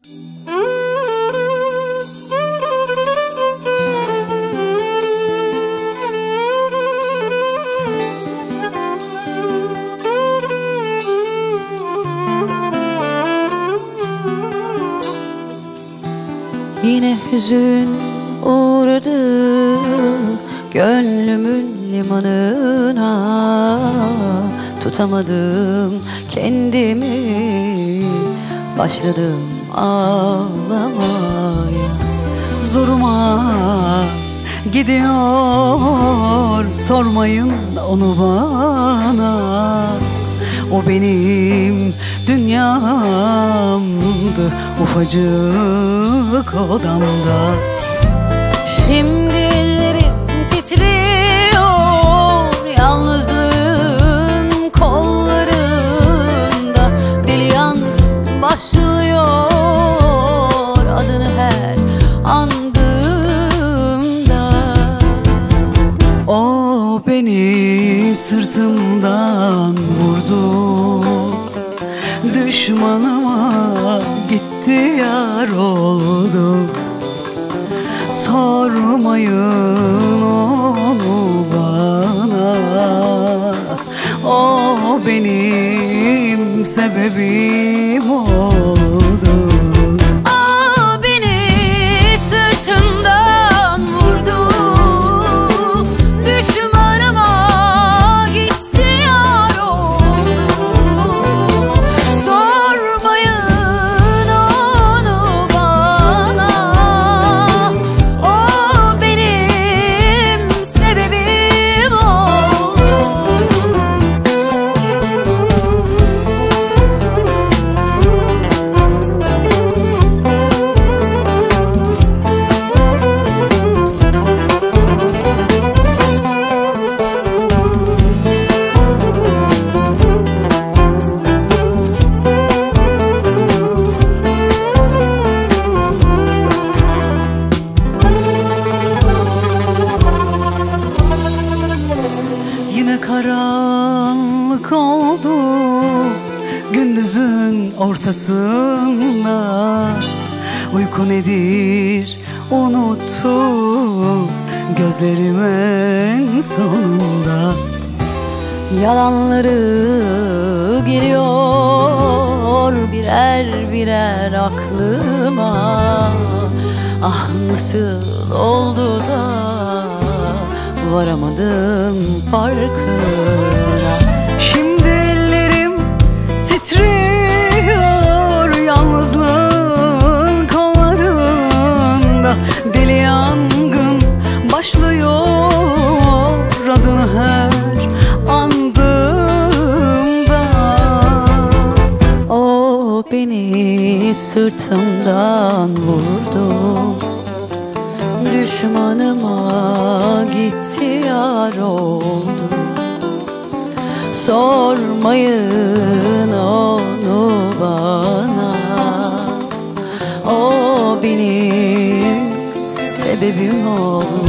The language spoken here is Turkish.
Yine hüzün uğradı gönlümün limanına. Tutamadım kendimi, başladım ağlamaya. Zoruma gidiyor, sormayın onu bana. O benim dünyamdı, ufacık odamda. Şimdi ellerim titriyor, yalnızlığın kollarında. Deli yangın başlıyor, adını her andığımda. O beni sırtımdan vurdu, düşmanıma gitti yar oldu. Sormayın onu bana, o benim sebebim oldu. O beni sırtımdan vurdu, düşmanıma gitti yar oldu. Sormayın onu bana, o benim sebebim oldu. Yine karanlık oldu gündüzün ortasında. Uyku nedir unuttum gözlerimin sonunda. Yalanları geliyor birer birer aklıma. Ah nasıl oldu da varamadım farkına. Şimdi ellerim titriyor, yalnızlığın kollarında. Deli yangın başlıyor, adını her andığımda. O beni sırtımdan vurdu, düşmanıma gitti yar oldu. Sormayın onu bana, o benim sebebim oldu.